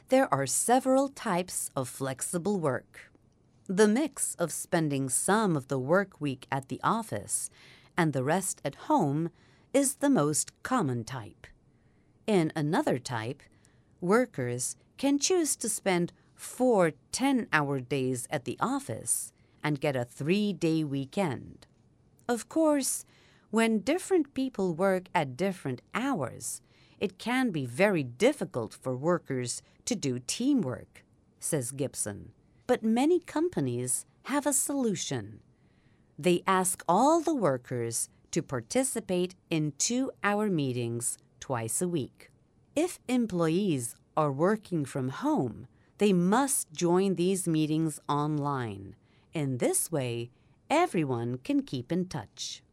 There are several types of flexible work. The mix of spending some of the work week at the office and the rest at home is the most common type. In another type, workers can choose to spend 4 10-hour days at the office and get a 3-day weekend. Of course, when different people work at different hours, it can be very difficult for workers to do teamwork, says Gibson. But many companies have a solution. They ask all the workers to participate in 2-hour meetings twice a week. If employees are working from home, they must join these meetings online. In this way, everyone can keep in touch.